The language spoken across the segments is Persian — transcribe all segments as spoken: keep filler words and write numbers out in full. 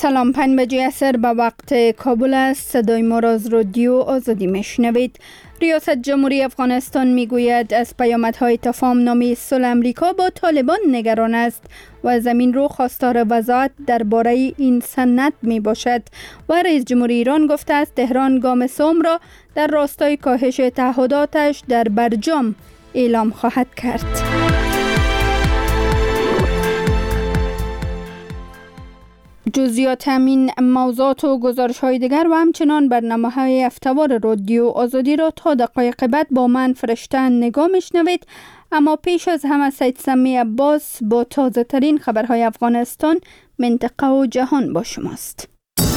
سلام، پنج بجه عصر به وقت کابل است. صدای ما را از رادیو آزادی میشنوید. ریاست جمهوری افغانستان میگوید از پیامدهای تفاهم‌نامه صلح امریکا با طالبان نگران است و زمین رو خواستار وضاحت درباره این سند می باشد. و رئیس جمهوری ایران گفته است تهران گام سوم را در راستای کاهش تعهداتش در برجام اعلام خواهد کرد. جزئیات همین موضوعات و گزارش های دیگر و همچنان برنامه های هفته‌وار رادیو آزادی را تا دقایق بعد با من فرشته نگاه میشنوید. اما پیش از همه سید سمی عباس با تازه ترین خبرهای افغانستان، منطقه و جهان با شماست.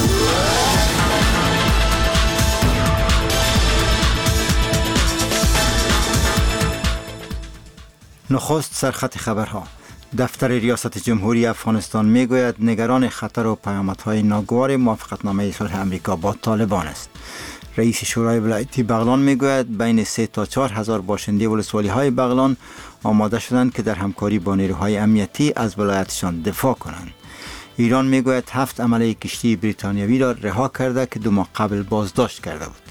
نخست سرخط خبرها. دفتر ریاست جمهوری افغانستان میگوید نگران خطر و پیامدهای ناگوار موافقتنامه صلح امریکا با طالبان است. رئیس شورای ولایتی بغلان میگوید بین سه تا چهار هزار باشنده ولسوالی های بغلان آماده شدند که در همکاری با نیروهای امنیتی از ولایتشان دفاع کنند. ایران میگوید هفت عمله کشتی بریتانیایی را رها کرده که دو ماه قبل بازداشت کرده بود.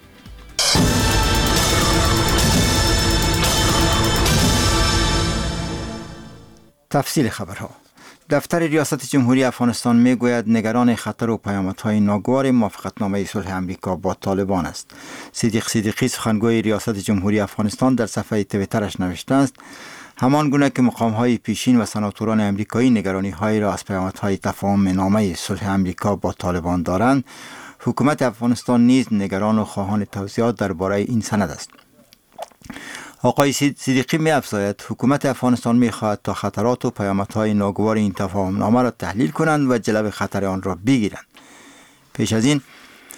تفصیل خبرها. دفتر ریاست جمهوری افغانستان میگوید نگران خطر و پیامدهای ناگوار موافقتنامه صلح امریکا با طالبان است. صدیق صدیقی سخنگوی ریاست جمهوری افغانستان در صفحه توییترش نوشته است همان گونه که مقام‌های پیشین و سناتوران امریکایی نگرانی‌های را از پیامدهای تفاهم نامه صلح امریکا با طالبان دارند، حکومت افغانستان نیز نگران و خواهان توضیحات درباره این سند است. آقای صدیقی می افزاید حکومت افغانستان می خواهد تا خطرات و پیامدهای ناگوار این تفاهم نامه را تحلیل کنند و جلب خطر آن را بگیرند. پیش از این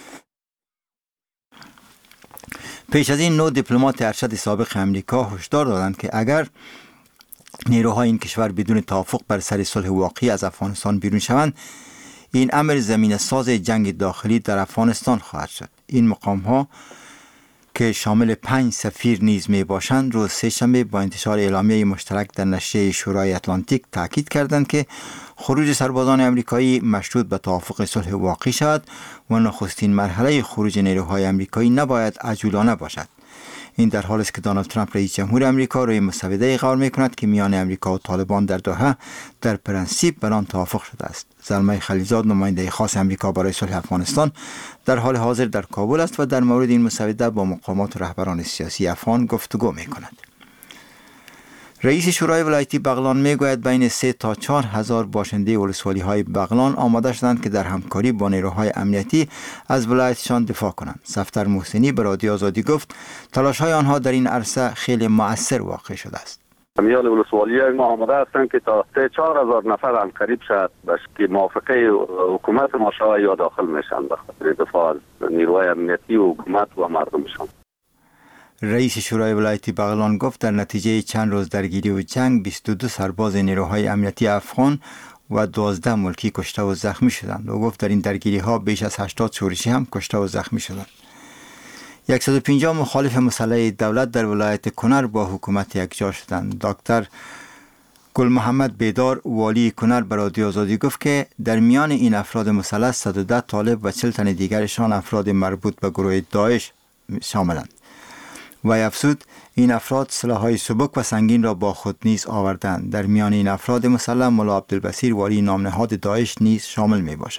پیش از این نو دیپلمات ارشد سابق امریکا هشدار دادند که اگر نیروهای این کشور بدون توافق بر سر صلح واقعی از افغانستان بیرون شوند، این امر زمینه ساز جنگ داخلی در افغانستان خواهد شد. این مقام ها که شامل پنج سفیر نیز می باشند روز سه‌شنبه با انتشار اعلامیه مشترک در نشریه شورای اتلانتیک تاکید کردند که خروج سربازان امریکایی مشروط به توافق صلح واقعی شود و نخستین مرحله خروج نیروهای امریکایی نباید عجولانه باشد. این در حالی است که دونالد ترامپ رئیس جمهور امریکا روی مسوده قرار می کند که میان امریکا و طالبان در دوحه در پرنسیپ بر آن توافق شده است. زلمه خلیلزاد نماینده خاص امریکا برای صلح افغانستان در حال حاضر در کابل است و در مورد این مسوده با مقامات و رهبران سیاسی افغان گفتگو می کند. رئیس شورای ولایتی بغلان می گوید بین سه تا چهار هزار باشنده ولسوالی های بغلان آماده شدند که در همکاری با نیروهای امنیتی از ولایتشان دفاع کنند. صفدر محسنی به رادیو آزادی گفت تلاش های آنها در این عرصه خیلی مؤثر واقع شده است. امیال ولسوالی های ما آماده هستند که تا سه چهار هزار نفر هم قریب شد باش که موافقه حکومت ما شود یا داخل میشن به خاطر دفاع از نیروهای امنیتی و حکومت و مردمشان. رئیس شورای ولایتی بغلان گفت در نتیجه چند روز درگیری و جنگ بیست و دو سرباز نیروهای امنیتی افغان و دوازده ملکی کشته و زخمی شدند و گفت در این درگیری ها بیش از هشتاد شورشی هم کشته و زخمی شدند. صد و پنجاه مخالف مسلح دولت در ولایت کنر با حکومت یکجا شدند. دکتر گل محمد بیدار والی کنر به رادیو آزادی گفت که در میان این افراد مسلح صد و ده طالب و چهل تن دیگرشان افراد مربوط به گروه داعش شاملند. و افزود این افراد سلاح‌های سبک و سنگین را با خود نیز آوردند. در میان این افراد مسلح ملا عبدالبصیر والی نامنهاد داعش نیز شامل می باشد.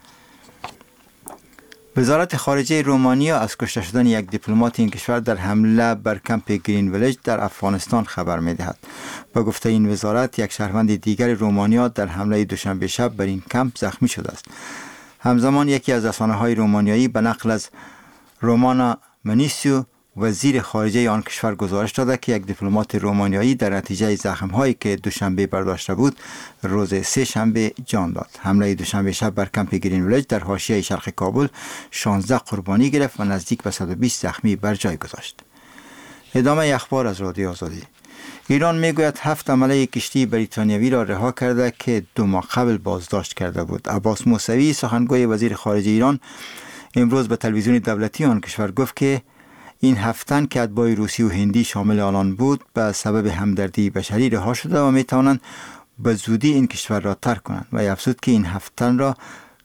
وزارت خارجه رومانیا از کشته شدن یک دیپلمات این کشور در حمله بر کمپ گرین ویلیج در افغانستان خبر می دهد. با گفته این وزارت یک شهروند دیگر رومانیا در حمله دوشنبه شب بر این کمپ زخمی شده است. همزمان یکی از رسانه‌های رومانیایی به نقل از رومانا منیسیو وزیر خارجه آن کشور گزارش داده که یک دیپلمات رومانیایی در نتیجه زخم‌هایی که دوشنبه برداشته بود روز سه شنبه جان داد. حمله دوشنبه شب بر کمپ گرین ویلیج در حاشیه شرق کابل شانزده قربانی گرفت و نزدیک به صد و بیست زخمی بر جای گذاشت. ادامه اخبار از رادیو آزادی. ایران میگوید هفت عمله کشتی بریتانیایی را رها کرده که دو ماه قبل بازداشت کرده بود. عباس موسوی سخنگوی وزیر خارجه ایران امروز به تلویزیون دولتی آن کشور گفت که این هفت تن که اتباع روسی و هندی شامل آنان بود به سبب همدردی بشری رها شده و می توانند به زودی این کشور را ترک کنند و افزود که این هفت تن را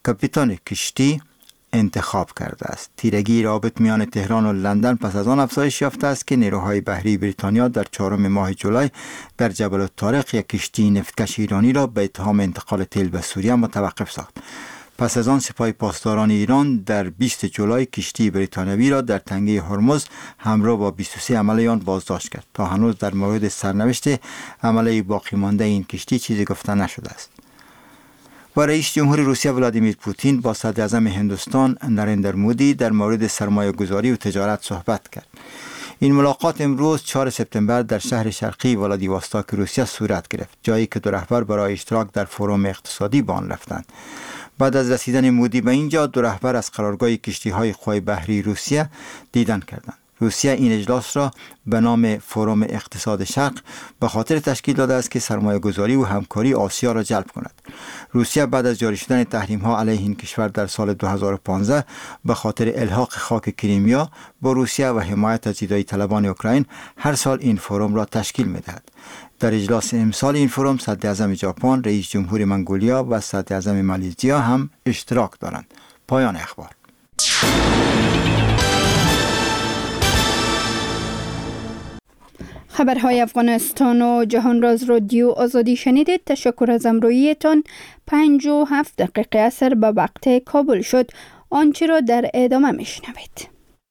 کاپیتان کشتی انتخاب کرده است. تیرگی رابط میان تهران و لندن پس از آن افزایش یافته است که نیروهای بحری بریتانیا در چهارم ماه جولای در جبل الطارق یک کشتی نفتکش ایرانی را به اتهام انتقال تیل به سوریه متوقف ساخت. پس از آن سپاه پاسداران ایران در بیست جولای کشتی بریتانیایی را در تنگه هرمز همراه با بیست و سه عمله آن بازداشت کرد. تا هنوز در مورد سرنوشت عمله باقی مانده این کشتی چیزی گفته نشده است. و رئیس جمهور روسیه ولادیمیر پوتین با صدر اعظم هندوستان نریندر مودی در مورد سرمایه گذاری و تجارت صحبت کرد. این ملاقات امروز چهارم سپتامبر در شهر شرقی ولادیواستوک روسیه صورت گرفت، جایی که دو رهبر برای اشتراک در فروم اقتصادی به آن رفتند. بعد از رسیدن مودی به اینجا، دو رهبر از قرارگاه کشتی‌های قوای بحری روسیه دیدن کردند. روسیه این اجلاس را به نام فروم اقتصاد شرق به خاطر تشکیل داده است که سرمایه گذاری و همکاری آسیا را جلب کند. روسیه بعد از جاری شدن تحریم ها علیه این کشور در سال دو هزار و پانزده به خاطر الحاق خاک کریمیا با روسیه و حمایت از زیبایی طلبان اوکراین هر سال این فروم را تشکیل می‌دهد. در اجلاس امسال این فروم صدر اعظم ژاپن، رئیس جمهور منگولیا و صدر اعظم مالزیا هم اشتراک دارند. پایان اخبار. خبرهای افغانستان و جهان راز رادیو آزادی شنیدید. تشکر از همراهیتان. پنج و هفت دقیقه عصر به وقت کابل شد. آنچه را در ادامه میشنوید.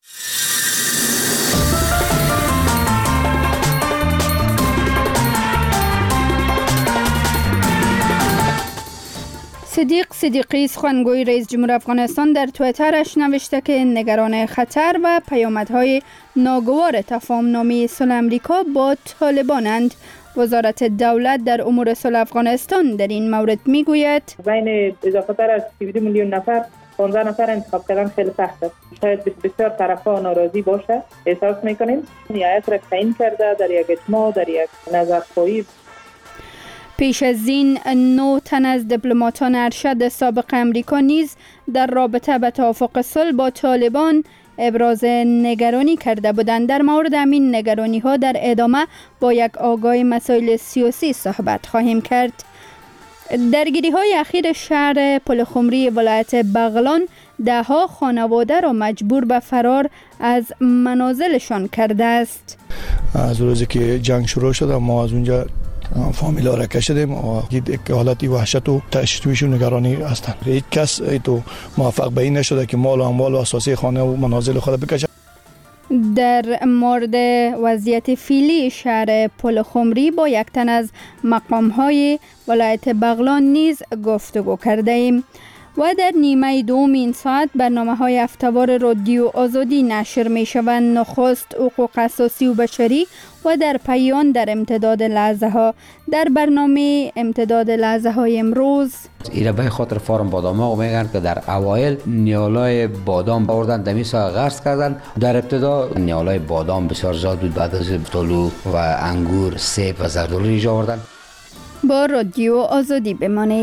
صدیق صدیقی سخنگوی رئیس جمهور افغانستان در توییترش نوشته که نگران خطر و پیامدهای ناگوار تفاهم‌نامه صلح امریکا با طالبانند. وزارت دولت در امور صلح افغانستان در این مورد میگوید بین اضافه تر از سی و دو میلیون نفر پانزده نفر انتخاب کردن خیلی سخت است. شاید بسیار طرف‌ها ناراضی باشه. احساس میکنیم نیایت را تعیین کرده در یک اجماع، در یک نظرخواهی. پیش از این نه تن از دیپلماتان ارشد سابق امریکا نیز در رابطه به توافق صلح با طالبان ابراز نگرانی کرده بودند. در مورد همین نگرانی ها در ادامه با یک آگاه مسائل سیاسی صحبت خواهیم کرد. درگیری های اخیر شهر پلخمری ولایت بغلان ده ها خانواده را مجبور به فرار از منازلشان کرده است. از روزی که جنگ شروع شد ما از اونجا فامیلا را کشیدیم و دید که حالتی وحشت و تشویش و نگرانی هستند. هیچ کس تو موفق به این نشده که مال و اموال و اساسی خانه و منازل خود بکشه. در مورد وضعیت فعلی شهر پلخمری با یک تن از مقام‌های ولایت بغلان نیز گفتگو کرده ایم. و در نیمه دوم این ساعت برنامه‌های هفته‌وار رادیو آزادی نشر می‌شوند. نخست حقوق اساسی و بشری و در پایان در امتداد لحظه ها. در برنامه امتداد لحظه های امروز ایره به خاطر فارم بادام ها میگن که در اوایل نیالای بادام باوردن دمیسا غرس کردن. در ابتدا نیالای بادام بسیار زیاد بود، بعد از طلوع و انگور، سیب و زردالو ایجا آوردن. با رادیو آزادی بمانید.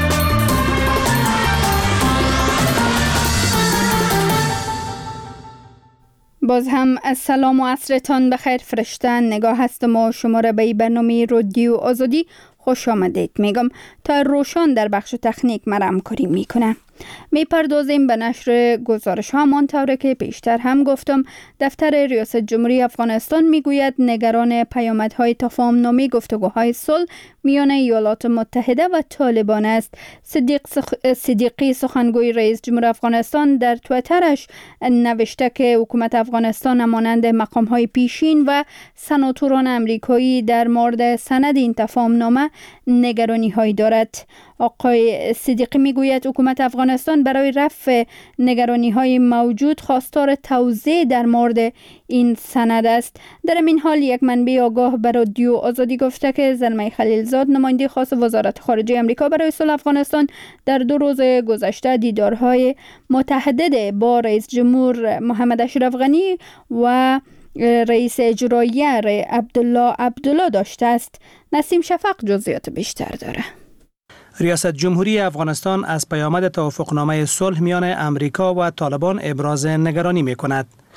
باز هم از سلام و عصرتان بخیر فرشتن. نگاه هستم و شما را به برنامه رادیو آزادی خوش آمدید میگم. تا روشان در بخش تکنیک مرا همکاری میکنه. میپردازیم به نشر گزارش ها. همانطور که پیشتر هم گفتم، دفتر ریاست جمهوری افغانستان میگوید نگران پیامدهای تفاهم‌نامه گفتگوهای صلح میان ایالات متحده و طالبان است. صدیق سخ... صدیقی سخنگوی رئیس جمهور افغانستان در توییترش نوشته که حکومت افغانستان مانند مقام‌های پیشین و سناتوران امریکایی در مورد سند این تفاهم‌نامه نگرانی‌هایی دارد. آقای صدیقی میگوید حکومت افغانستان برای رفع نگرانی‌های موجود خواستار توضیح در مورد این سند است. در این حال یک منبع آگاه به رادیو آزادی گفته که زلمه خلیلزاد، نماینده خاص وزارت خارجه آمریکا برای صلح افغانستان، در دو روز گذشته دیدارهای متعدد با رئیس جمهور محمد اشرف غنی و رئیس اجرایی عبدالله عبدالله داشته است. نسیم شفق جزئیات بیشتر داره. ریاست جمهوری افغانستان از پیامد توافقنامه صلح میان امریکا و طالبان ابراز نگرانی می کند.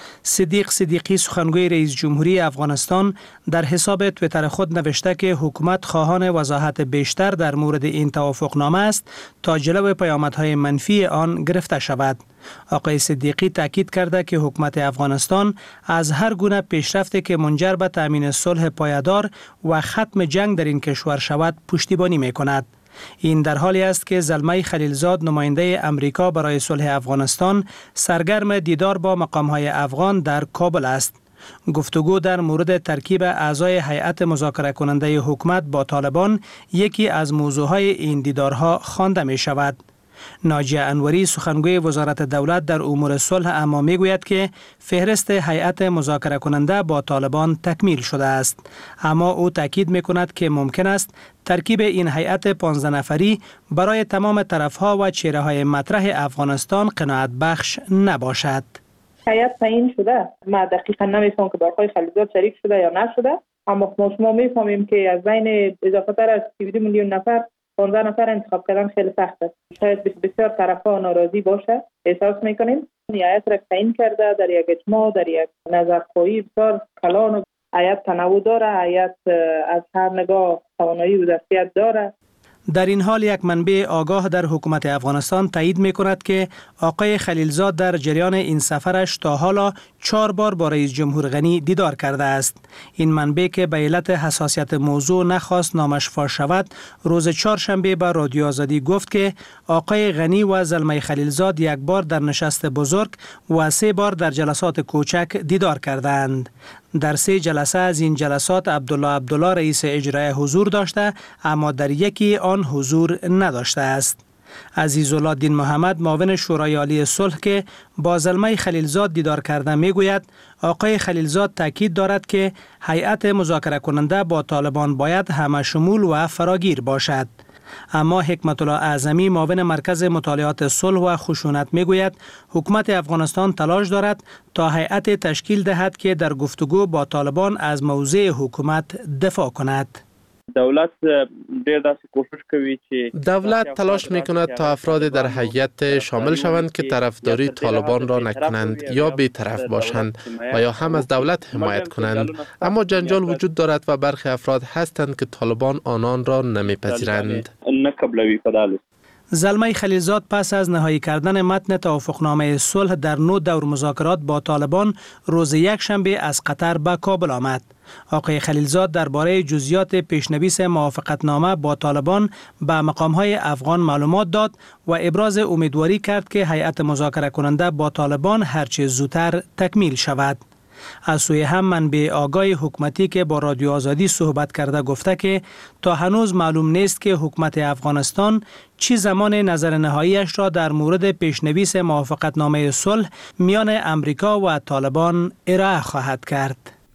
صدیق صدیقی سخنگوی رئیس جمهوری افغانستان در حساب توییتر خود نوشته که حکومت خواهان وضاحت بیشتر در مورد این توافقنامه است تا جلو پیامدهای منفی آن گرفته شود. آقای صدیقی تاکید کرده که حکومت افغانستان از هر گونه پیشرفتی که منجر به تامین صلح پایدار و ختم جنگ در این کشور شود پشتیبانی می‌کند. این در حالی است که زلمه خلیلزاد نماینده امریکا برای صلح افغانستان سرگرم دیدار با مقام‌های افغان در کابل است. گفتگو در مورد ترکیب اعضای هیئت مذاکره کننده حکومت با طالبان یکی از موضوعهای این دیدارها خوانده می شود. ناجیه انوری سخنگوی وزارت دولت در امور صلح اما می گوید که فهرست هیئت مذاکره کننده با طالبان تکمیل شده است، اما او تاکید می کند که ممکن است ترکیب این هیئت پانزده نفری برای تمام طرفها و چهره های مطرح افغانستان قناعت بخش نباشد. هیئت تعیین شده، ما دقیقا نمیفهم که با آقای خلیلزاد شریک شده یا نشده، اما ما شما میفهمیم که از بین اضافه تر از سی و دو میلیون نفر پانزده نفر انتخاب کردن خیلی سخت است. شاید بسیار طرفها ناراضی باشه، احساس میکنیم. هیئت را تعیین کرده در یک اجماع، در یک نظرخواهی بسیار کلان. هیئت تنوع داره، هیئت از هر نگاه توانایی و ظرفیت داره. در این حال یک منبع آگاه در حکومت افغانستان تایید می کند که آقای خلیلزاد در جریان این سفرش تا حالا چهار بار با رئیس جمهور غنی دیدار کرده است. این منبع که به علت حساسیت موضوع نخواست نامش فاش شود، روز چهارشنبه به رادیو آزادی گفت که آقای غنی و زلمه خلیلزاد یک بار در نشست بزرگ و سه بار در جلسات کوچک دیدار کردند. در سه جلسه از این جلسات عبدالله عبدالله رئیس اجرایی حضور داشته، اما در یکی آن حضور نداشته است. عزیزالله دین محمد معاون شورای عالی صلح که با زلمه خلیلزاد دیدار کرده میگوید آقای خلیلزاد تاکید دارد که هیئت مذاکره کننده با طالبان باید همه شمول و فراگیر باشد. اما حکمت الله اعظمی معاون مرکز مطالعات صلح و خشونت میگوید حکومت افغانستان تلاش دارد تا هیئت تشکیل دهد که در گفتگو با طالبان از موضع حکومت دفاع کند. دولت ډیر داسې کوشش کوي چې دولت تلاش میکند تا افراد در هیئت شامل شوند که طرفداری طالبان را نکنند یا بی‌طرف باشند و یا هم از دولت حمایت کنند، اما جنجال وجود دارد و برخی افراد هستند که طالبان آنان را نمیپذیرند. زلمه خلیلزاد پس از نهایی کردن متن توافقنامه صلح در نو دور مذاکرات با طالبان روز یک شنبه از قطر به کابل آمد. آقای خلیلزاد درباره جزئیات پیشنویس موافقتنامه با طالبان به مقام‌های افغان معلومات داد و ابراز امیدواری کرد که هیئت مذاکره کننده با طالبان هرچه زودتر تکمیل شود. از سوی هم منبع آگاه حکومتی که با رادیو آزادی صحبت کرده گفته که تا هنوز معلوم نیست که حکومت افغانستان چی زمان نظر نهاییش را در مورد پیشنویس موافقتنامه صلح میان امریکا و طالبان ارائه خواهد کرد.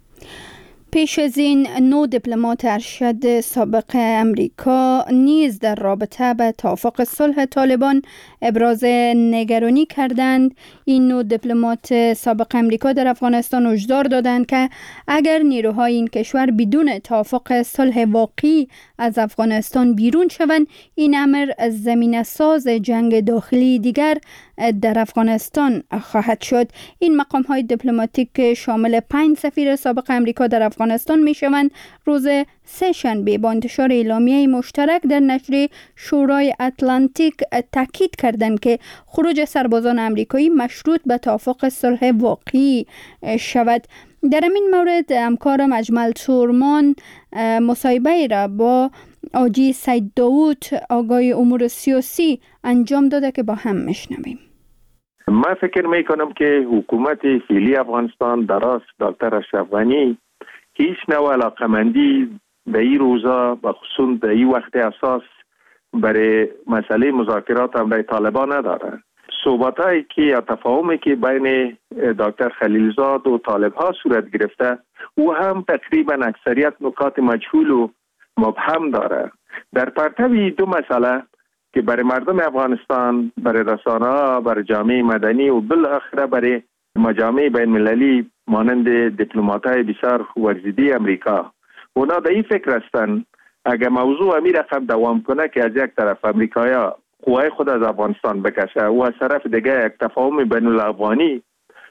پیش از این نو دیپلمات ارشد سابق امریکا نیز در رابطه به توافق صلح طالبان ابراز نگرانی کردند. این نو دیپلمات سابق امریکا در افغانستان هشدار دادند که اگر نیروهای این کشور بدون توافق صلح واقعی از افغانستان بیرون شوند، این امر از زمینه ساز جنگ داخلی دیگر در افغانستان خواهد شد. این مقام های دیپلماتیک شامل پنج سفیر سابق امریکا در افغانستان می شوند. روز سه شنبه با انتشار اعلامیه مشترک در نشر شورای اتلانتیک تاکید کردند که خروج سربازان امریکایی مشروط به توافق صلح واقعی شود. در این مورد همکارم اجمل تورمان مصاحبه را با آجی سید داوود آگاه امور سیاسی انجام داده که با هم میشنویم. من فکر میکنم که حکومت فعلی افغانستان در راست دکتر اشرف غنی هیچ نوع علاقمندی به این روزا و خصوصا در این وقت اساس برای مسئله مذاکرات هم برای طالبان نداره. صحبتایی که یا تفاهمی که بین دکتر خلیلزاد و طالب ها صورت گرفته او هم تقریبا اکثریت نکات مجهول و مبهم داره. در پرتو دو مسئله که برای مردم افغانستان، برای رسانه ها، برای جامعه مدنی و بالاخره برای مجامع بین المللی مانند دیپلمات‌های بسیار ورزیده امریکا، اونا در این فکر هستن اگر موضوع امی رقم دوام کنه که از یک طرف امریکایا قوای خود از افغانستان بکشه و از طرف دیگه یک تفاهم بین الافغانی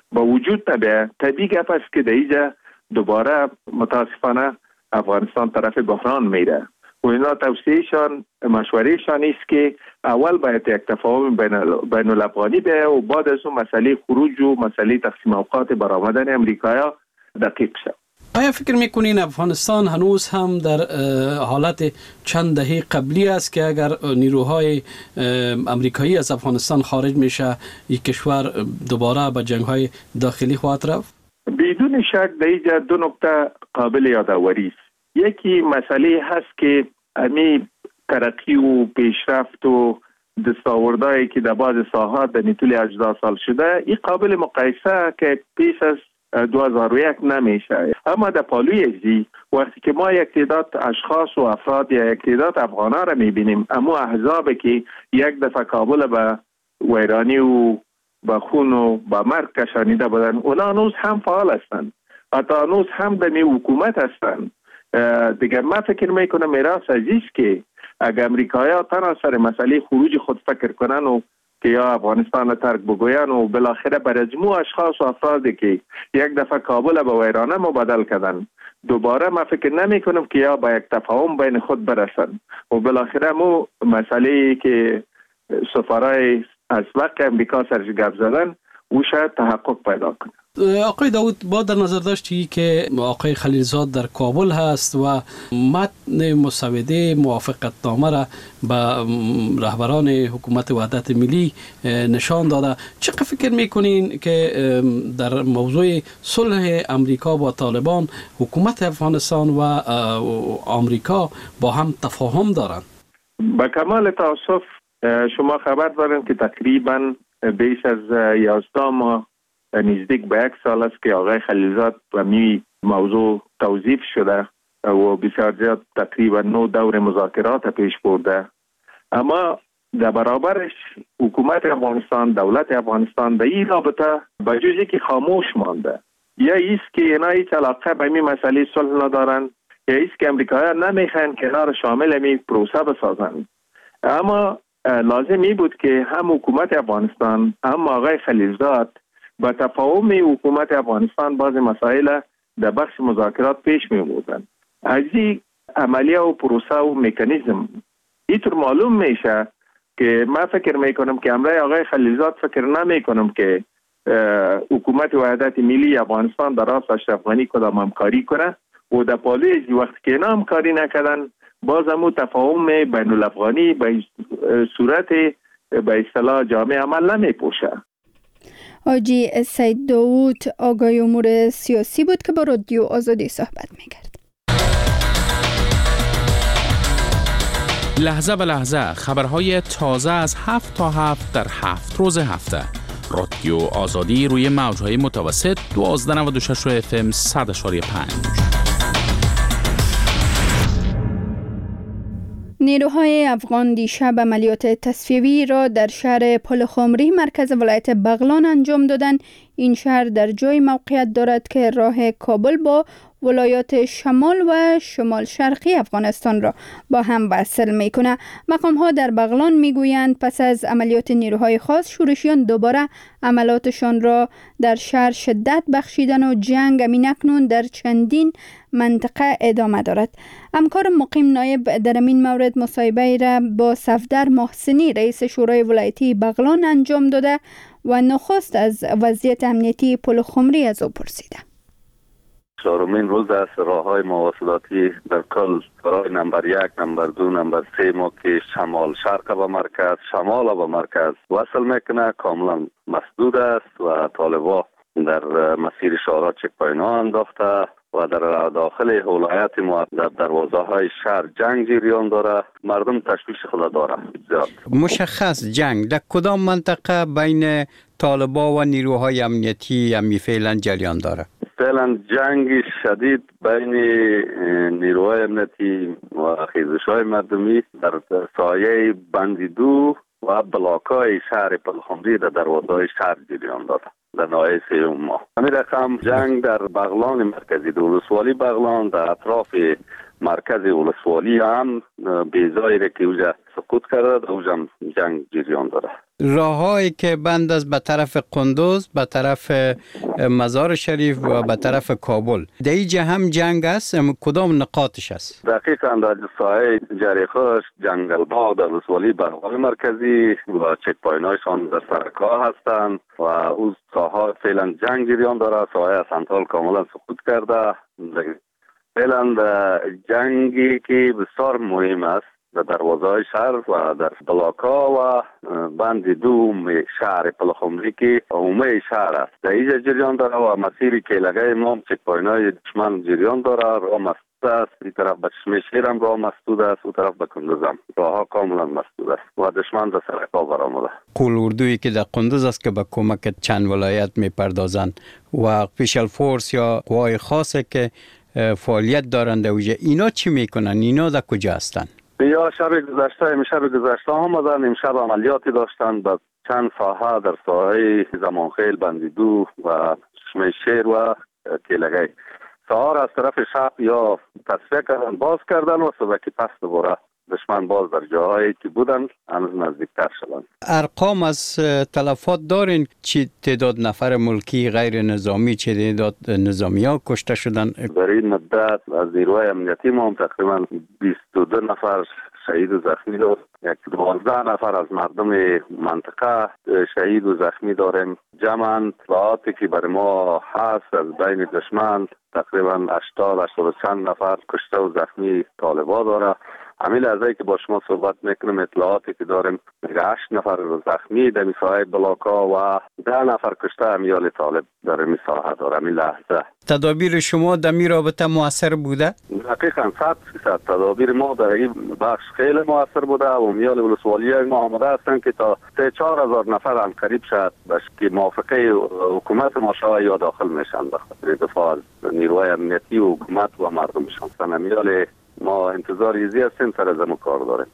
با وجود نبیه، طبیعی گپ است که در اینجا دوباره متاسفانه افغانستان طرف بحران میره و اینا توصیهشان مشورهشان است که اول باید یک تفاهم بین الافغانی بیه و بعد از اون مسئله خروج و مسئله تقسیم اوقات برآمدن امریکایا دقیق شد. آیا فکر میکنین افغانستان هنوز هم در حالت چند دهه قبلی است که اگر نیروهای امریکایی از افغانستان خارج میشه این کشور دوباره به جنگ‌های داخلی خواهد رفت؟ بدون شک در اینجا دو نکته قابل یادآوری است. یکی مسئله هست که امی ترقی و پیشرفت و دستاوردهایی که در بعض ساحات در طول هجده سال شده این قابل مقایسه که پیش از دو هزار و یک نمیشه. اما در پالوی ازی وقتی که ما یک تعداد اشخاص و افراد یا یک تعداد افغانا را میبینیم، اما احزابی که یک دفعه کابل به ویرانی و به خون و به مرگ کشانیده بودن اونا هنوز هم فعال هستند، حتی هنوز هم در حکومت هستند. دیگر من فکر میکنم میراث عزیز که اگر امریکایی‌ها تنها سر مسئله خروج خود فکر کنن و که یا افغانستان را ترک بگوین و بالاخره بر مجموع اشخاص و افرادی که یک دفعه کابل به ویرانه مبادل کردن دوباره من فکر نمی کنم که یا با یک تفاهم بین خود برسن و بالاخره مو مسئله که سفرای از وقت امریکا سرش گپ زدن او شاید تحقق پیدا کنه. آقای داود با در نظر داشتی که آقای خلیلزاد در کابل هست و متن مسوده موافقتنامه را به رهبران حکومت وحدت ملی نشان داده، چقدر فکر میکنین که در موضوع صلح امریکا با طالبان حکومت افغانستان و امریکا با هم تفاهم دارند؟ با کمال تاسف شما خبر دارین که تقریبا بیش از یازده ماه نزدیک به یک سال است که آقای خلیلزاد و می موضوع توظیف شده و بسیار زیاد تقریبا نو دور مذاکرات پیش برده، اما در برابرش حکومت افغانستان، دولت افغانستان در این رابطه به جز که خاموش مانده. یا ایست که اینا هیچ علاقه به این مسئله صلح ندارن، یا ایست که امریکایی‌ها نمیخوان که اینا را شامل می پروسه بسازن. اما لازم ای بود که هم حکومت افغانستان هم آقای خلیلزاد با تفاهم حکومت افغانستان بعض مسائل در بخش مذاکرات پیش می بودن. از این عملیه و پروسه و مکانیزم اینطور معلوم میشه که من فکر میکنم که امرای آقای خلیلزاد فکر نمی کنم که حکومت وحدت ملی افغانستان در راست اشرف غنی کدام همکاری کنه و در پالوی وقت که اینا همکاری نکردن باز همون تفاهم بین الافغانی به صورت به اصطلاح جامع عمل نمی پوشه. حاجی سید داود آقای امور سیاسی بود که با رادیو آزادی صحبت میکرد. لحظه به لحظه خبرهای تازه از هفت تا هفت در هفت روز هفته. رادیو آزادی روی موجهای متوسط دوازده نود و شش اف ام صد و پنج. نیروهای افغان دیشب عملیات تصفیه‌ای را در شهر پلخمری مرکز ولایت بغلان انجام دادند. این شهر در جای موقعیت دارد که راه کابل با ولایات شمال و شمال شرقی افغانستان را با هم وصل میکنه. مقام ها در بغلان میگویند پس از عملیات نیروهای خاص شورشیان دوباره عملاتشان را در شهر شدت بخشیدن و جنگ امین اکنون در چندین منطقه ادامه دارد. همکار مقیم نایب در این مورد مصاحبه را با صفدر محسنی رئیس شورای ولایتی بغلان انجام داده و نخست از وضعیت امنیتی پلخمری از او پرسیده. چهارمین روز است راههای مواصلاتی در کل راه نمبر یک، نمبر دو، نمبر سه ما که شمال شرق به مرکز، شمال به مرکز وصل میکنه کاملا مسدود است و طالبا در مسیر شارع چک پوینت ها انداخته و در داخل ولایت ما در دروازه های شهر جنگ جریان داره. مردم تشویش خود داره زیاد. مشخص جنگ در کدام منطقه بین طالبا و نیروهای امنیتی همی فعلا جریان داره؟ فعلا جنگ شدید بین نیروهای امنیتی و خیزش‌های مردمی در سایه بندی دو و بلاک‌های شهر پلخمری در دروازه‌های شهر جریان داره در ناحیه سیوم ما. همین رقم جنگ در بغلان مرکزی، در ولسوالی بغلان، در اطراف مرکز ولسوالی هم بیزایی که اوجا سقوط کرده، اوجا جنگ جریان داره. راههایی که بند است به طرف قندوز، به طرف مزار شریف و به طرف کابل، در اینجا هم جنگ است. کدام نقاطش است؟ دقیقاً در ساحه جریخوش، جنگل باغ در ولسوالی بغل مرکزی و چک پاینایشان در سرکار هستند و او ساحه فعلا جنگ جریان داره. ساحه سنترال کاملا سقوط کرده. فعلا جنگی که بسیار مهم است در دروازه شهر و در بلاکا و بند دوم شهر پلخمری که عمومی شهر است در اینجا جریان داره و مسیری کیلگه امام چک پاینای دشمن جریان داره. راه مسدود است، این طرف به چشمه شیر هم راه مسدود است، او طرف به کندوز هم راه ها کاملا مسدود است و دشمن در سرکا برآمده. قول اردویی که در قندوز است که به کمک چند ولایت میپردازند و سپیشل فورس یا قوای خاصه که فعالیت دارند اوجه، اینا چی میکنن؟ اینا در کجا هستند؟ یا شب گذشته امشب گذشته آمدن، امشب عملیاتی داشتند به چند ساحه در ساحه زمانخیل، بندیدو و چشمه شیر و کیلگی. سهار از طرف شب یا تصفیه کردن، باز کردن و صبح که پس دوباره دشمن باز در جاهایی که بودن هنوز نزدیکتر شدن. ارقام از تلفات دارین؟ چی تعداد نفر ملکی غیر نظامی، چی تعداد نظامی ها کشته شدن؟ در این مدت از نیروهای امنیتی ما هم تقریبا بیست و دو نفر شهید و زخمی داریم. یک دوازده نفر از مردم منطقه شهید و زخمی داریم. جمعاً اطلاعاتی که برای ما هست از بین دشمن تقریبا هشتاد هشتاد و چند نفر کشته و زخمی طالبا داره. همین لحظه که با شما صحبت میکنم اطلاعاتی که داریم هشت نفر زخمی در میساحه بلاکا و ده نفر کشته امیال طالب در میساحه داره. همین لحظه تدابیر شما در می رابطه مؤثر بوده؟ دقیقاً صد فیصد تدابیر ما در این بخش خیلی مؤثر بوده و امیال ولسوالی ما آماده هستند که تا سه چهار هزار نفر هم قریب شد باش که موافقه حکومت ما شاه یا داخل میشن به خاطر دفاع از نیروهای امنیتی و حکومت و مردمشان. امیال ما انتظار ایزی هستیم، سر از امو کار داریم.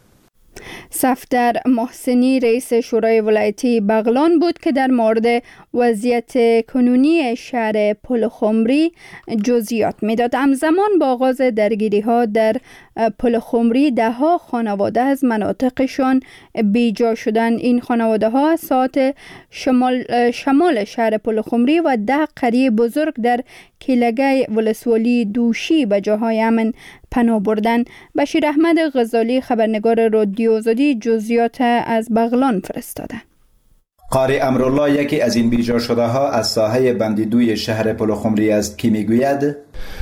صفدر محسنی رئیس شورای ولایتی بغلان بود که در مورد وضعیت کنونی شهر پلخمری جزئیات میداد. همزمان با آغاز درگیری ها در پلخمری ده ها خانواده از مناطقشان بیجا شدند. این خانواده ها ساعت شمال شمال شهر پلخمری و ده قریه بزرگ در کیلگی ولسوالی دوشی به جاهای امن پناه بردن. بشیر احمد غزالی خبرنگار رادیو آزادی جزئیات از بغلان فرستاده. قاری امرالله یکی از این بیجا شده ها از ساحه بندیدوی شهر پلخمری است که میگوید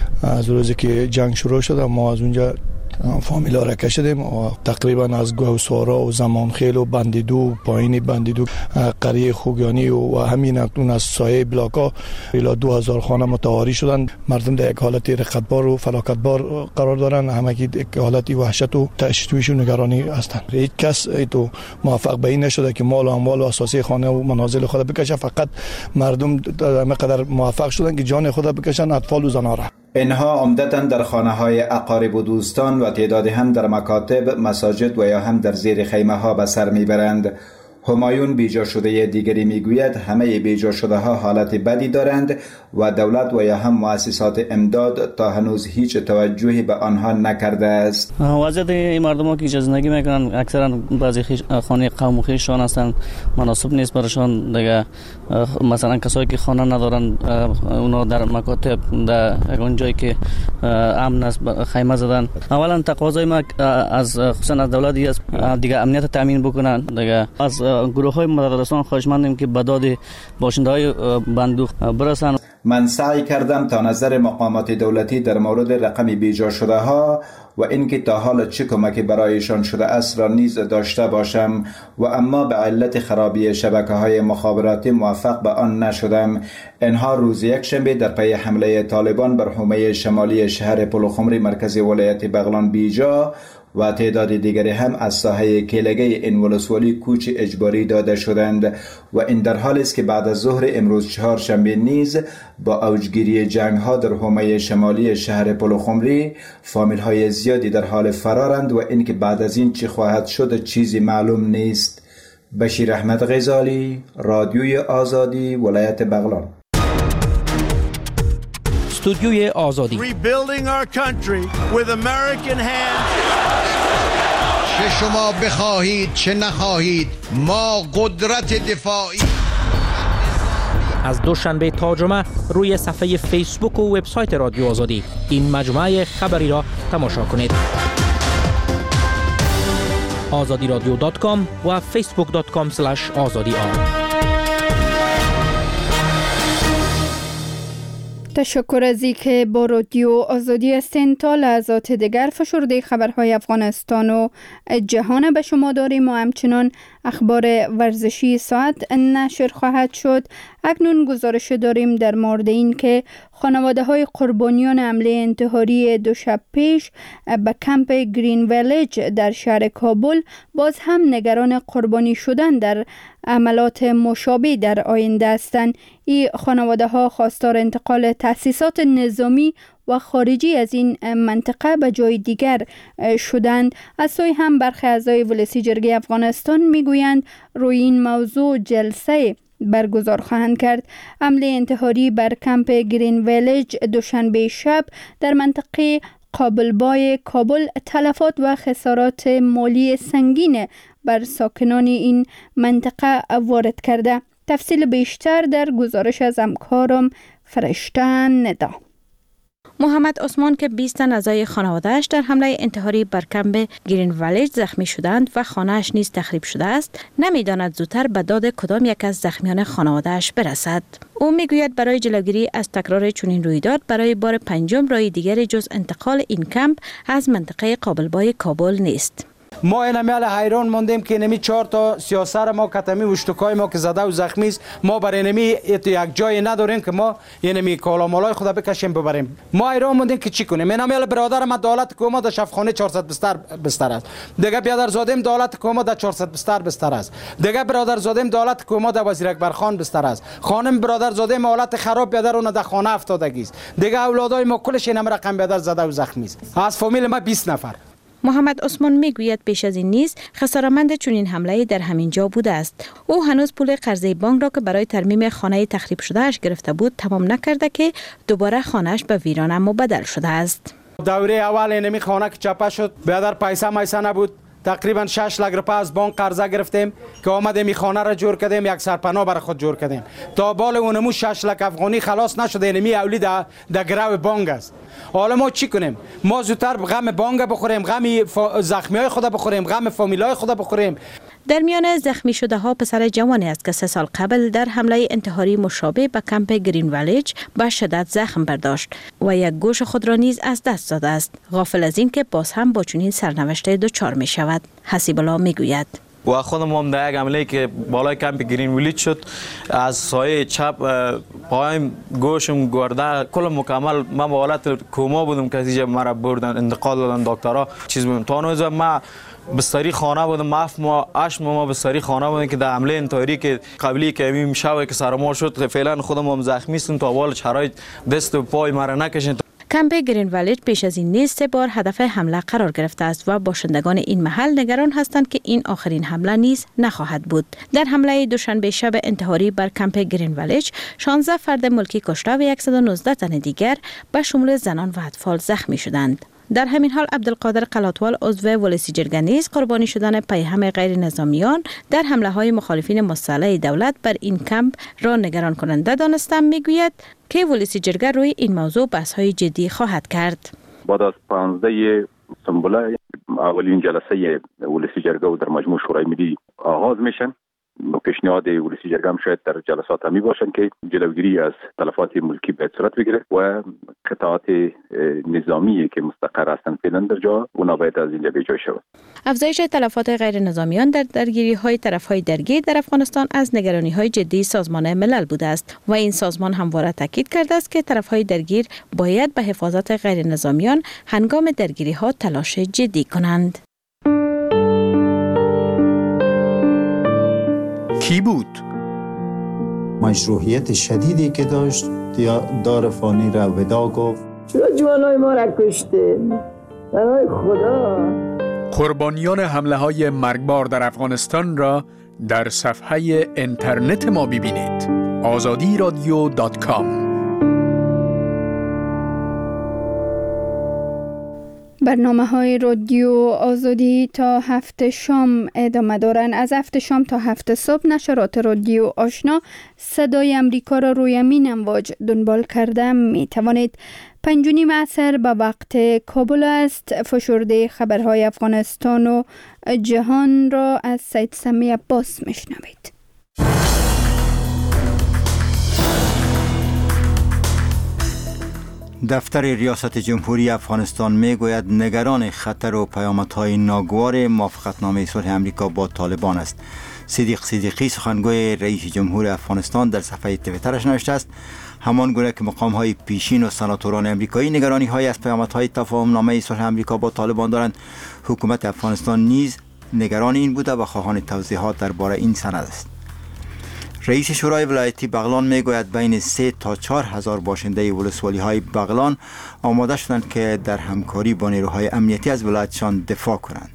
از روزی که جنگ شروع شد ما از اونجا فامیلا را کشیدیم و تقریبا از گوسوارا و زمانخیل و بندیدو پایین بندیدو قریه خوگیانی و همین اون از سایه بلاکا الی دو هزار خانه متواری شدن. مردم در یک حالت رقتبار و فلاکتبار قرار دارن، همه کی یک حالتی وحشت و تشویش و نگرانی هستند. هیچ کس تو موفق به این نشده که مال و اموال و اساسی خانه و منازل خود بکشه، فقط مردم همقدر موفق شدن که جان خود بکشن، اطفال و زنان را. اینها عمدتاً در خانه‌های اقارب و دوستان و تعدادی هم در مکاتب، مساجد و یا هم در زیر خیمه ها به سر میبرند. همایون بیجا شده دیگری میگوید همه بیجا شده ها حالت بدی دارند و دولت و یا هم مؤسسات امداد تا هنوز هیچ توجهی به آنها نکرده است. وضعیت این مردم ها که زندگی میکنن اکثرا بعضی خانه قوم و خویشان هستند، مناسب نیست برشان دیگه. مثلا کسایی که خانه ندارن اونا در مکاتب در اون جایی که امن است خیمه زدن. اولا تقاضای ما از خصوصا از دولت است دیگه امنیت تامین بکنن. دیگه از گروه های مدرسان خواهشمندیم که به داد باشنده های بندوق برسن. من سعی کردم تا نظر مقامات دولتی در مورد رقم بیجا شده ها و اینکه تا حالا چه کمکی برایشان شده است را نیز داشته باشم و اما به علت خرابی شبکه های مخابراتی موفق به آن نشدم. اینها روز یکشنبه در پی حمله طالبان بر حومه شمالی شهر پلخمری مرکز ولایت بغلان بیجا و تعداد دیگری هم از ساحه کیلگی این ولسوالی کوچ اجباری داده شدند و این در حالی است که بعد از ظهر امروز چهارشنبه نیز با اوجگیری جنگ ها در حومه شمالی شهر پلخمری فامیل های زیادی در حال فرارند و اینکه بعد از این چه خواهد شد چیزی معلوم نیست. بشیر احمد غزالی، رادیوی آزادی، ولایت بغلان. استودیوی آزادی. Rebuilding our country with American hands. چه شما بخواهید چه نخواهید ما قدرت دفاعی. از دوشنبه تا جمعه روی صفحه فیسبوک و وبسایت رادیو آزادی این مجموعه خبری را تماشا کنید. آزادی رادیو دات کام و فیسبوک دات کام اسلش آزادی آر. تشکر از اینکه با رادیو آزادی هستین. تا لحظات دیگر فشرده خبرهای افغانستان و جهان به شما داریم و همچنان اخبار ورزشی ساعت نشر خواهد شد. اکنون گزارش داریم در مورد این که خانواده های قربانیان حمله انتحاری دو شب پیش به کمپ گرین ویلیج در شهر کابل باز هم نگران قربانی شدن در عملات مشابه در آینده هستند. این خانواده ها خواستار انتقال تأسیسات نظامی و خارجی از این منطقه به جای دیگر شدند. از سوی هم برخی اعضای ولسی جرگه افغانستان میگویند روی این موضوع جلسه برگزار خواهند کرد. حمله انتحاری بر کمپ گرین ویلیج دوشنبه شب در منطقه قابلبای کابل تلفات و خسارات مالی سنگین بر ساکنان این منطقه وارد کرده. تفصیل بیشتر در گزارش از همکارم فرشته ندا. محمد عثمان که بیست تن اعضای خانواده‌اش در حمله انتحاری بر کمپ گرین ویلیج زخمی شدند و خانه‌اش نیز تخریب شده است، نمی‌داند زودتر به داد کدام یک از زخمیان خانواده‌اش برسد. او میگوید برای جلوگیری از تکرار چنین رویداد برای بار پنجم راه دیگری جز انتقال این کمپ از منطقه قابلبای کابل نیست. ما این میل حیران ماندیم که نمی چهار تا سیاسر ما کتمی و شتکای ما که زده و زخمی است، ما برای نمی یک جای نداریم که ما یعنی کالا مالای خود بکشیم ببریم. ما حیران ماندیم که چی کنیم. این میل برادر ما دولت کوما در شفاخانه چهارصد بستر بستر است. دیگه برادر زادم دولت کوما در چهارصد بستر بستر است. دیگه برادر زادم دولت کوما در وزیر اکبر خان بستر است. خانم برادر زادم حالت خراب بیادر اون در خانه افتادگی است. دیگه اولادای ما کلش این رقم بیادر زده و زخمی است. از فامیل ما بیست نفر. محمد عثمان میگوید پیش از این نیز خسارتمند چنین حمله در همین جا بوده است. او هنوز پول قرضه بانک را که برای ترمیم خانه تخریب شده اش گرفته بود تمام نکرده که دوباره خانه‌اش به ویرانه مبدل شده است. دوره اول نمی خانه که چپه شد بیادر پیسه میسه نبود. تقریبا شش لک روپیه از بانک قرضه گرفتیم که آمدیم این خانه را جور کردیم، یک سرپناه برای خود جور کردیم. تا بال اونمو شش لک افغانی خلاص نشده، اینمی اولی در در گرو بانک است. حالا ما چی کنیم؟ ما زودتر غم بانک بخوریم، غم زخمیای خود بخوریم، غم فامیلای خود بخوریم. در میان زخمی شده ها پسر جوانی است که سه سال قبل در حمله انتحاری مشابه به کمپ گرین ویلیج به شدت زخم برداشت و یک گوش خود را نیز از دست داده است. غافل از این که باز هم با چنین سرنوشت دچار می شود. حسیب الله می گوید. و خودم هم در یک عمله که بالای کمپ گرین ویلیج شد، از سایه چپ پایم گوشم گرده کل مکمل من با حالت کوما بودم که از مرا بردن انتقال دادن دکترها چیز بودم. تا اون ما بستری خانه بودم، هفت ماه هشت ماه ما بستری خانه بودم که در حمله انتحاری که قبلی که امیم شوه که سر ما شد فعلا خودم هم زخمی هستم تا اول شرایط دست و پای مرا نکشن. کمپ گرین ویلیج پیش از این نیز سه بار هدف حمله قرار گرفته است و باشندگان این محل نگران هستند که این آخرین حمله نیز نخواهد بود. در حمله دوشنبه شب انتحاری بر کمپ گرین ویلیج شانزده فرد ملکی کشته و صد و نوزده تن دیگر به شمول زنان و اطفال زخمی شدند. در همین حال عبدالقادر قلاتوال عضو ولسی جرگه نیز قربانی شدن پیهم غیر نظامیان در حمله های مخالفین مسلح دولت بر این کمپ را نگران کننده دانسته میگوید که ولسی جرگه روی این موضوع بحث های جدی خواهد کرد. بعد از پانزده سنبله اولین جلسه ولسی جرگه و در مجموع شورای ملی آغاز میشن. پیشنهاد ولسی جرگه هم شاید در جلسات همی باشند که جلوگیری از تلفات ملکی به صورت بگیره و قطعات نظامی که مستقر هستند فعلا در جا اونا باید از اینجا به جای شود. افزایش تلفات غیر نظامیان در درگیری های طرف های درگیر در افغانستان از نگرانی های جدی سازمان ملل بوده است و این سازمان همواره تاکید کرده است که طرف های درگیر باید به حفاظت غیر نظامیان هنگام درگیری ها تلاش جدی کنند. کی بود؟ مشروعیت شدیدی که داشت دار فانی را ودا گفت. چرا جوانای ما را کشته؟ برای خدا. قربانیان حمله های مرگبار در افغانستان را در صفحه اینترنت ما ببینید. آزادی رادیو دات کام. برنامه های رادیو آزادی تا هفت شام ادامه دارند. از هفت شام تا هفت صبح نشرات رادیو آشنا صدای امریکا را روی مین امواج دنبال کرده می توانید. پنج و نیم عصر به وقت کابل است. فشرده خبرهای افغانستان و جهان را از سید سمی عباس می شنوید. دفتر ریاست جمهوری افغانستان می گوید نگران خطر و پیامدهای ناگوار موافقتنامه صلح امریکا با طالبان است. صدیق صدیقی سخنگوی رئیس جمهور افغانستان در صفحه توییترش نوشته است همان گونه که مقام های پیشین و سناتوران امریکایی نگرانی های از پیامدهای تفاهم نامه صلح امریکا با طالبان دارند، حکومت افغانستان نیز نگران این بوده و خواهان توضیحات درباره این سند است. رئیس شورای ولایتی بغلان میگوید بین سه تا چهار هزار باشنده ولسوالی های بغلان آماده شدند که در همکاری با نیروهای امنیتی از ولایتشان دفاع کنند.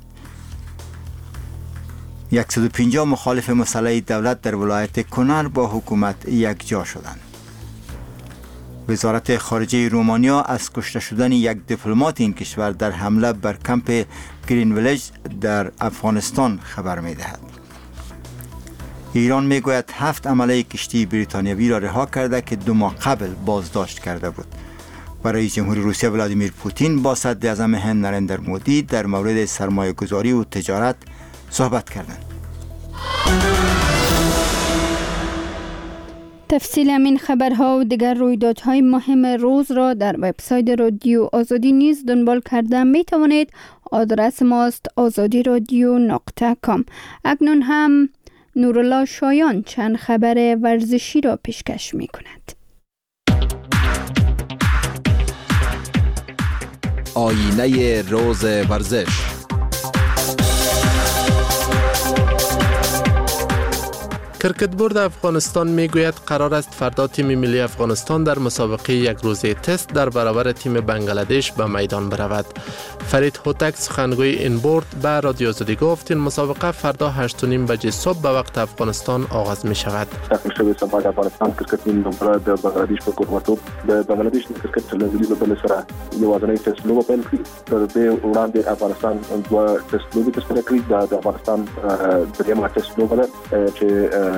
صد و پنجاه مخالف مسلح دولت در ولایت کنر با حکومت یکجا شدند. وزارت خارجه رومانیا از کشته شدن یک دیپلمات این کشور در حمله بر کمپ گرین ویلیج در افغانستان خبر می‌دهد. ایران میگوید هفت عمله کشتی بریتانیایی را رها کرده که دو ماه قبل بازداشت کرده بود. و رئیس جمهور روسیه ولادیمیر پوتین با صدر اعظم هند نریندر مودی در مورد سرمایه گذاری و تجارت صحبت کردند. تفصیل این خبرها و دیگر رویدادهای مهم روز را در وبسایت رادیو آزادی نیز دنبال کرده می توانید. آدرس ماست آزادی رادیو نقطه کام. اکنون هم نورالله شایان چند خبر ورزشی را پیشکش می کند. آینه روز ورزش. کرکت بورد افغانستان میگوید قرار است فردا تیم ملی افغانستان در مسابقه یک روزه تست در برابر تیم بنگلادش به میدان برود. فرید هوتک سخنگوی این بورد به رادیو آزادی گفت این مسابقه فردا هشت و نیم بجه صبح به وقت افغانستان آغاز می شود. تقریبا سباق افغانستان کرکت تیم نمبر د بنگلادش په کوربتوب د بنگلادش کرکت ټولنیز لوبډلې سره یوازینی تست لوبه پیل کړي. تر دې وړاندې افغانستان دوه تست لوبې ترسره کړې. د افغانستان دریمه تست لوبه ده چې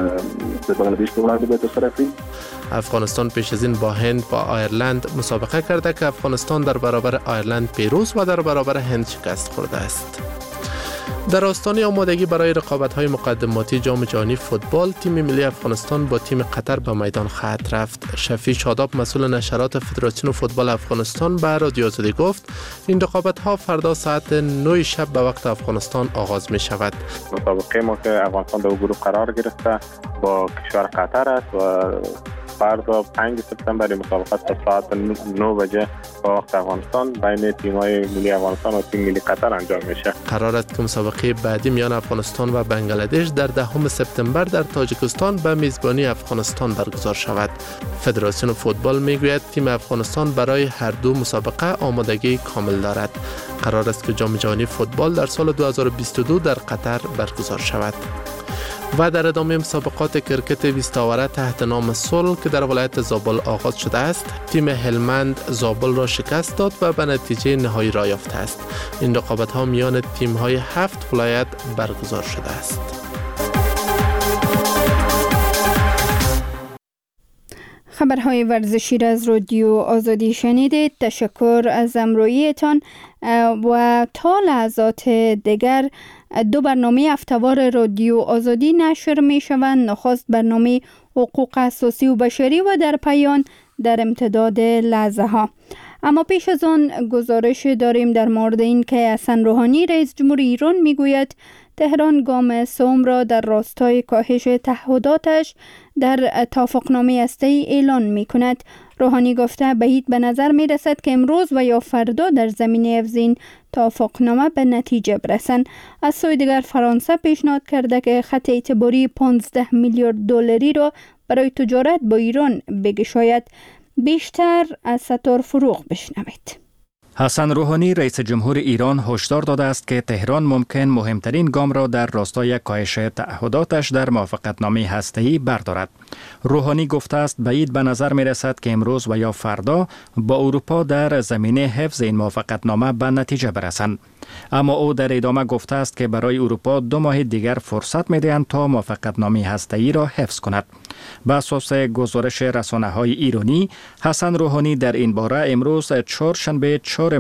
افغانستان پیش از این با هند با آیرلند مسابقه کرده که افغانستان در برابر آیرلند پیروز و در برابر هند شکست خورده است. در آستانه آمادگی برای رقابت‌های مقدماتی جام جهانی فوتبال تیم ملی افغانستان با تیم قطر به میدان خواهد رفت. شفیع شاداب مسئول نشرات فدراسیون فوتبال افغانستان به رادیو آزادی گفت این رقابت‌ها فردا ساعت نه شب به وقت افغانستان آغاز می شود. مسابقه ما که افغانستان در گروه قرار گرفته با کشور قطر است و فردا پنج سپتامبر مسابقات تا ساعت نه بجه با وقت افغانستان بین تیم‌های ملی افغانستان و تیم ملی قطر انجام میشه. قرار است که مسابقه بعدی میان افغانستان و بنگلادش در دهم سپتامبر در تاجیکستان به میزبانی افغانستان برگزار شود. فدراسیون فوتبال میگوید تیم افغانستان برای هر دو مسابقه آمادگی کامل دارد. قرار است که جام جهانی فوتبال در سال دو هزار و بیست و دو در قطر برگزار شود. و در ادامه مسابقات کرکت بیست آوره تحت نام صلح که در ولایت زابل آغاز شده است، تیم هلمند زابل را شکست داد و به نتیجه نهایی را یافته است. این رقابت ها میان تیم های هفت ولایت برگزار شده است. خبرهای ورزشی را از رادیو آزادی شنیدید. تشکر از همراهیتان و تا لحظات دیگر دو برنامه هفته‌وار رادیو آزادی نشر می شوند. نخست برنامه حقوق اساسی و بشری و در پایان در امتداد لحظه ها. اما پیش از آن گزارش داریم در مورد این که حسن روحانی رئیس جمهور ایران می گوید تهران گام سوم را در راستای کاهش تعهداتش در توافقنامه هسته‌ای اعلان می کند. روحانی گفته بعید به نظر می رسد که امروز و یا فردا در زمینه حفظ این توافقنامه به نتیجه برسند. از سوی دیگر فرانسه پیشنهاد کرده که خط اعتباری پانزده میلیارد دلاری را برای تجارت با ایران بگشاید. بیشتر از ستار فروغ بشنوید. حسن روحانی رئیس جمهور ایران هشدار داده است که تهران ممکن مهمترین گام را در راستای کاهش تعهداتش در موافقتنامه هسته‌ای بردارد. روحانی گفته است بعید به نظر می رسد که امروز و یا فردا با اروپا در زمینه حفظ این موافقتنامه به نتیجه برسند. اما او در ادامه گفته است که برای اروپا دو ماه دیگر فرصت می دهند تا موافقتنامه هسته‌ای را حفظ کند. به اساس گزارش رسانه‌های ایرانی، حسن روحانی در این باره امروز چهارشنبه چهار